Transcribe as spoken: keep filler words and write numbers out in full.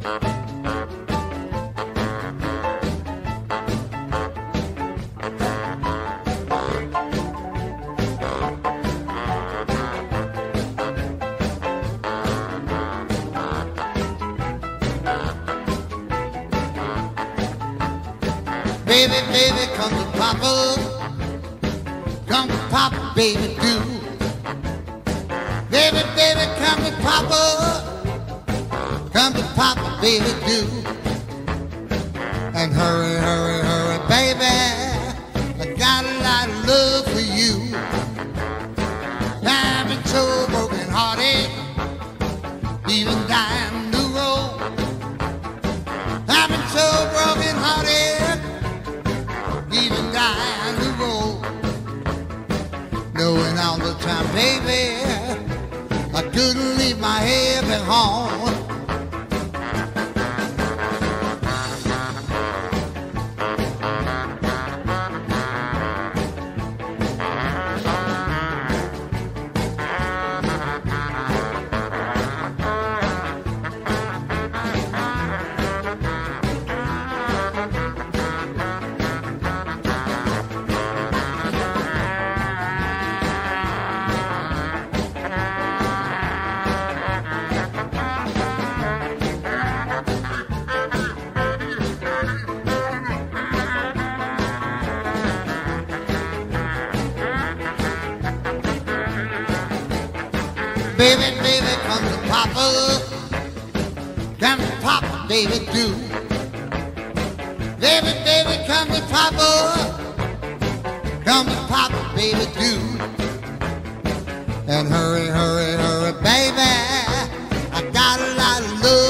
Baby, baby, come to Papa. Come to Papa, baby, do. Baby, baby, come to Papa. Come to Papa, baby, do. And hurry, hurry, hurry, baby. I got a lot of love for you. I've been so broken hearted, even dying the road. I've been so broken hearted, even dying the road. Knowing all the time, baby, I couldn't leave my head at home. Baby, baby, come to Papa. Come to Papa, baby, do. Baby, baby, come to Papa. Come to Papa, baby, do. And hurry, hurry, hurry, baby. I got a lot of love